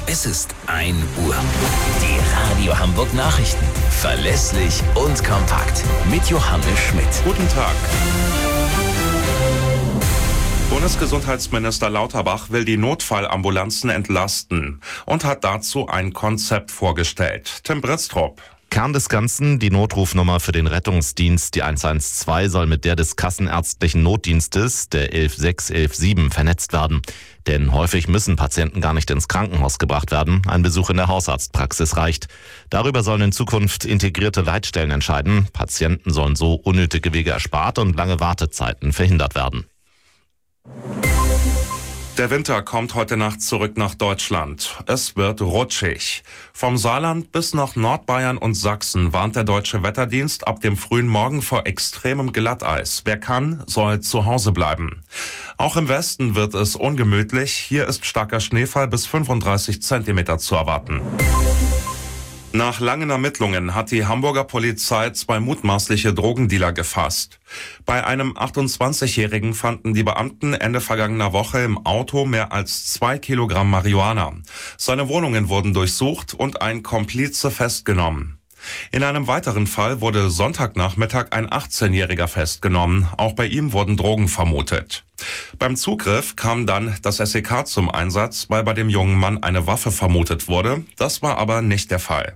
Es ist 1 Uhr. Die Radio Hamburg Nachrichten. Verlässlich und kompakt. Mit Johannes Schmidt. Guten Tag. Bundesgesundheitsminister Lauterbach will die Notfallambulanzen entlasten und hat dazu ein Konzept vorgestellt. Tim Britztrup. Kern des Ganzen, die Notrufnummer für den Rettungsdienst, die 112, soll mit der des kassenärztlichen Notdienstes, der 116 117, vernetzt werden. Denn häufig müssen Patienten gar nicht ins Krankenhaus gebracht werden. Ein Besuch in der Hausarztpraxis reicht. Darüber sollen in Zukunft integrierte Leitstellen entscheiden. Patienten sollen so unnötige Wege erspart und lange Wartezeiten verhindert werden. Der Winter kommt heute Nacht zurück nach Deutschland. Es wird rutschig. Vom Saarland bis nach Nordbayern und Sachsen warnt der Deutsche Wetterdienst ab dem frühen Morgen vor extremem Glatteis. Wer kann, soll zu Hause bleiben. Auch im Westen wird es ungemütlich. Hier ist starker Schneefall bis 35 Zentimeter zu erwarten. Nach langen Ermittlungen hat die Hamburger Polizei 2 mutmaßliche Drogendealer gefasst. Bei einem 28-Jährigen fanden die Beamten Ende vergangener Woche im Auto mehr als 2 Kilogramm Marihuana. Seine Wohnungen wurden durchsucht und ein Komplize festgenommen. In einem weiteren Fall wurde Sonntagnachmittag ein 18-Jähriger festgenommen. Auch bei ihm wurden Drogen vermutet. Beim Zugriff kam dann das SEK zum Einsatz, weil bei dem jungen Mann eine Waffe vermutet wurde. Das war aber nicht der Fall.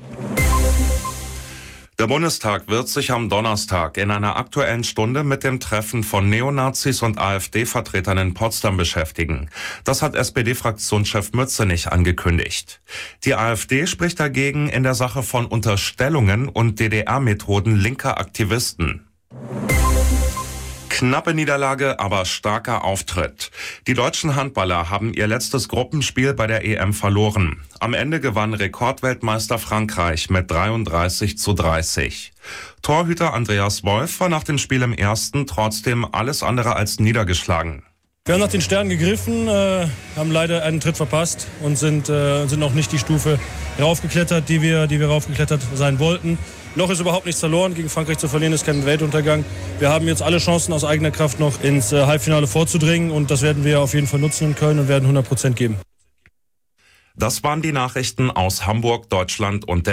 Der Bundestag wird sich am Donnerstag in einer Aktuellen Stunde mit dem Treffen von Neonazis und AfD-Vertretern in Potsdam beschäftigen. Das hat SPD-Fraktionschef Mützenich angekündigt. Die AfD spricht dagegen in der Sache von Unterstellungen und DDR-Methoden linker Aktivisten. Knappe Niederlage, aber starker Auftritt. Die deutschen Handballer haben ihr letztes Gruppenspiel bei der EM verloren. Am Ende gewann Rekordweltmeister Frankreich mit 33:30. Torhüter Andreas Wolf war nach dem Spiel im ersten trotzdem alles andere als niedergeschlagen. Wir haben nach den Sternen gegriffen, haben leider einen Tritt verpasst und sind noch nicht die Stufe raufgeklettert, die wir raufgeklettert sein wollten. Noch ist überhaupt nichts verloren. Gegen Frankreich zu verlieren ist kein Weltuntergang. Wir haben jetzt alle Chancen aus eigener Kraft noch ins Halbfinale vorzudringen und das werden wir auf jeden Fall nutzen in Köln und werden 100% geben. Das waren die Nachrichten aus Hamburg, Deutschland und der